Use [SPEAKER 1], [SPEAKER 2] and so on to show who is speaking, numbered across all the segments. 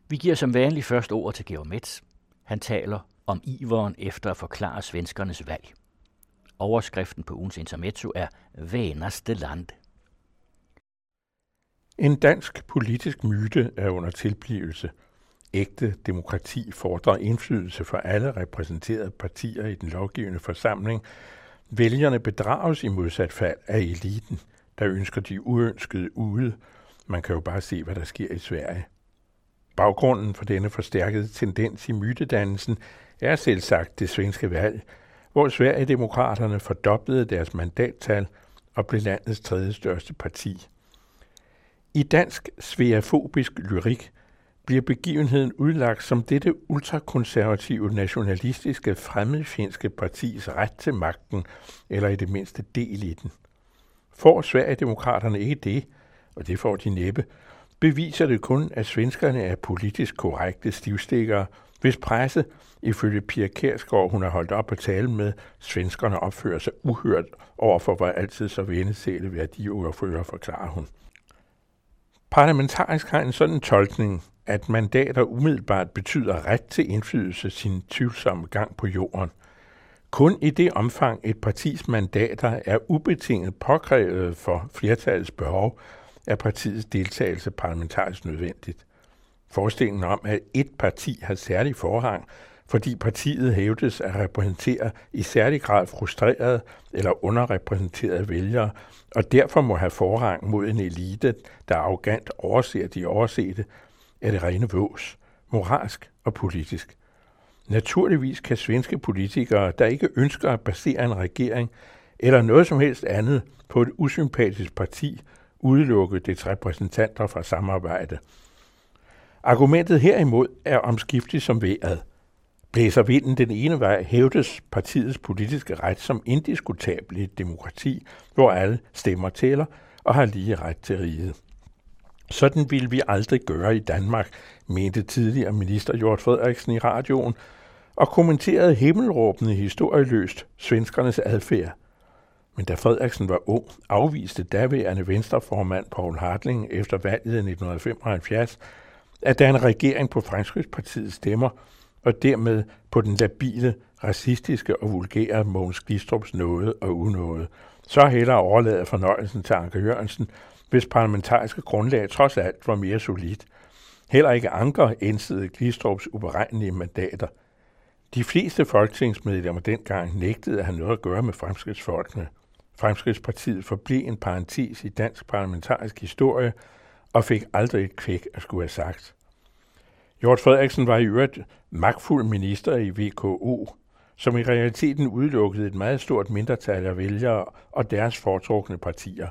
[SPEAKER 1] Vi giver som vanligt først ord til Georg Metz. Han taler om iveren efter at forklare svenskernes valg. Overskriften på ugens intermezzo er Vänaste land.
[SPEAKER 2] En dansk politisk myte er under tilblivelse. Ægte demokrati fordrer indflydelse for alle repræsenterede partier i den lovgivende forsamling. Vælgerne bedrages i modsat fald af eliten, der ønsker de uønskede ude. Man kan jo bare se, hvad der sker i Sverige. Baggrunden for denne forstærkede tendens i mytedannelsen er selvsagt det svenske valg, hvor Sverigedemokraterne fordoblede deres mandattal og blev landets tredje største parti. I dansk sveafobisk lyrik bliver begivenheden udlagt som dette ultrakonservative, nationalistiske, fremmedfjendske partis ret til magten, eller i det mindste del i den. Får Sverigedemokraterne ikke det, og det får de næppe, beviser det kun, at svenskerne er politisk korrekte stivstikkere, hvis presse, ifølge Pia Kjærsgaard, hun har holdt op at tale med, svenskerne opfører sig uhørt overfor, hvor altid så vendesæle værdiordfører, forklarer hun. Parlamentarisk har en sådan tolkning, at mandater umiddelbart betyder ret til indflydelse sin tvivlsomme gang på jorden. Kun i det omfang et partis mandater er ubetinget påkrævet for flertallets behov, er partiets deltagelse parlamentarisk nødvendigt. Forestillingen om, at et parti har særlig forrang, fordi partiet hævdes at repræsentere i særlig grad frustrerede eller underrepræsenterede vælgere, og derfor må have forrang mod en elite, der arrogant overser de oversete, er det rene vås, moralsk og politisk. Naturligvis kan svenske politikere, der ikke ønsker at basere en regering eller noget som helst andet på et usympatisk parti, udelukke dets repræsentanter fra samarbejde. Argumentet herimod er omskifteligt som vejret. Blæser vinden den ene vej, hævdes partiets politiske ret som indiskutabel i et demokrati, hvor alle stemmer tæller og har lige ret til riget. Sådan ville vi aldrig gøre i Danmark, mente tidligere minister Hjort Frederiksen i radioen, og kommenterede himmelråbende historieløst svenskernes adfærd. Men da Frederiksen var ung, afviste daværende venstreformand Poul Hartling efter valget i 1975, at der en regering på Fremskridtspartiets stemmer, og dermed på den labile, racistiske og vulgære Mogens Glistrups nåde og unåde, så hellere overlade fornøjelsen til Anker Jørgensen, hvis parlamentariske grundlag trods alt var mere solidt. Heller ikke Anker indsede Glistrups uberegnelige mandater. De fleste folketingsmedlemmer dengang nægtede at have noget at gøre med fremskridtsfolkene. Fremskridtspartiet forblev en parentes i dansk parlamentarisk historie og fik aldrig et kvæk at skulle have sagt. Hjort Frederiksen var i øvrigt magtfuld minister i VKO, som i realiteten udelukkede et meget stort mindretal af vælgere og deres foretrukne partier.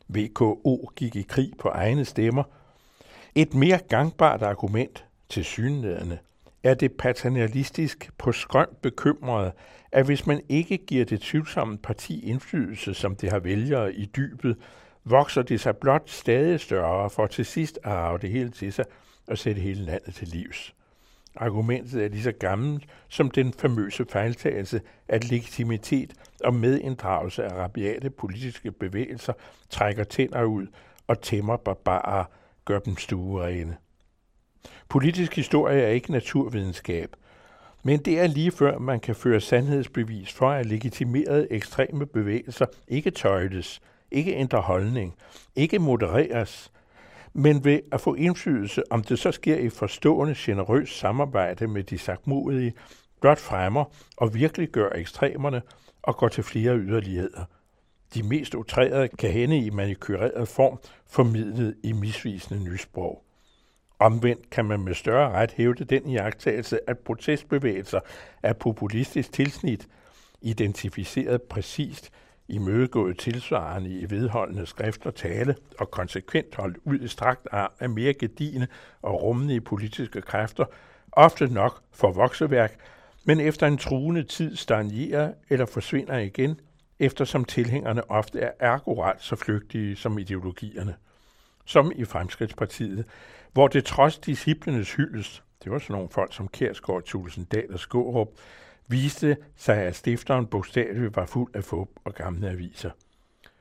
[SPEAKER 2] VKO gik i krig på egne stemmer. Et mere gangbart argument, tilsyneladende, er det paternalistisk på skrømt bekymrede, at hvis man ikke giver det tvivlsomme parti indflydelse, som det har vælgere i dybet, vokser det sig blot stadig større for til sidst at arve det hele til sig og sætte hele landet til livs. Argumentet er lige så gammelt som den famøse fejltagelse, at legitimitet og medinddragelse af rabiate politiske bevægelser trækker tænder ud og tæmmer barbarer, gør dem stuerene. Politisk historie er ikke naturvidenskab, men det er lige før man kan føre sandhedsbevis for, at legitimerede ekstreme bevægelser ikke tøjles, ikke ændrer holdning, ikke modereres, men ved at få indflydelse, om det så sker i forstående, generøst samarbejde med de sagtmodige, blot fremmer og virkelig gør ekstremerne og går til flere yderligheder. De mest outrerede kan hænde i manikyreret form, formidlet i misvisende nysprog. Omvendt kan man med større ret hævde den iagttagelse, at protestbevægelser er populistisk tilsnit, identificeret præcist, imødegået tilsvarende i vedholdende skrift og tale og konsekvent holdt ud i strakt arm af mere gedigne og rummelige politiske kræfter, ofte nok for vokseværk, men efter en truende tid stagnerer eller forsvinder igen, eftersom tilhængerne ofte er akkurat så flygtige som ideologierne. Som i Fremskridtspartiet, hvor det trods disciplenes hyldest, det var sådan nogle folk som Kjærsgaard, Thulesen Dahl og Skaarup, viste sig, at stifteren bogstaveligt var fuld af fup og gamle aviser.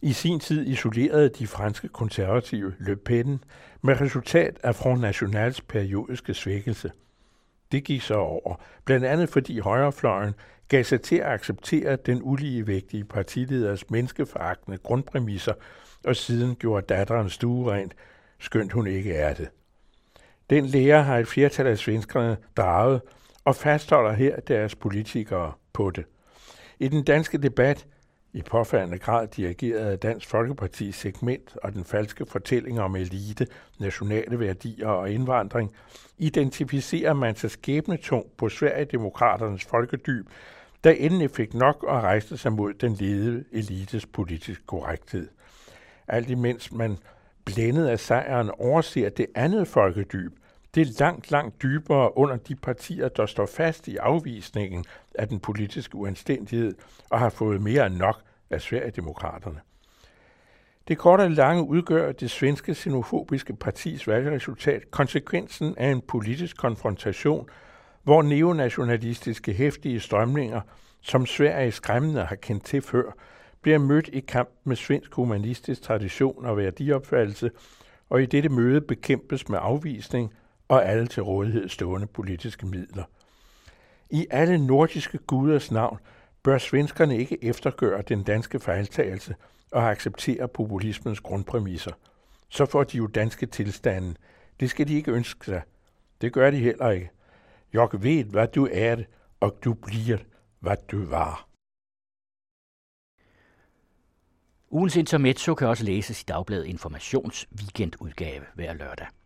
[SPEAKER 2] I sin tid isolerede de franske konservative Le Pen med resultat af Front Nationals periodiske svækkelse. Det gik så over, blandt andet fordi højrefløjen gav sig til at acceptere den uligevægtige partileders menneskeforagtende grundpræmisser og siden gjorde datteren stuerent, skønt hun ikke er det. Den lære har et flertal af svenskerne draget og fastholder her deres politikere på det. I den danske debat, i påfaldende grad dirigeret af Dansk Folkepartis segment og den falske fortælling om elite, nationale værdier og indvandring, identificerer man sig skæbnetungt på Sverigedemokraternes folkedyb, der endelig fik nok og rejste sig mod den ledede elites politisk korrekthed. Alt imens man blændet af sejren overser det andet folkedyb, det er langt dybere under de partier, der står fast i afvisningen af den politiske uanstændighed og har fået mere end nok af Sverigedemokraterne. Det korte og lange udgør det svenske xenofobiske partis valgresultat konsekvensen af en politisk konfrontation, hvor neonationalistiske heftige strømninger, som Sverige skræmmende har kendt til før, bliver mødt i kamp med svensk humanistisk tradition og værdiopfattelse, og i dette møde bekæmpes med afvisning og alle til rådighed stående politiske midler. I alle nordiske guders navn bør svenskerne ikke eftergøre den danske fejltagelse og acceptere populismens grundpræmisser. Så får de jo danske tilstande. Det skal de ikke ønske sig. Det gør de heller ikke. Jeg ved, hvad du er, og du bliver, hvad du var.
[SPEAKER 1] Ugens intermezzo kan også læses i dagbladet Informations weekendudgave hver lørdag.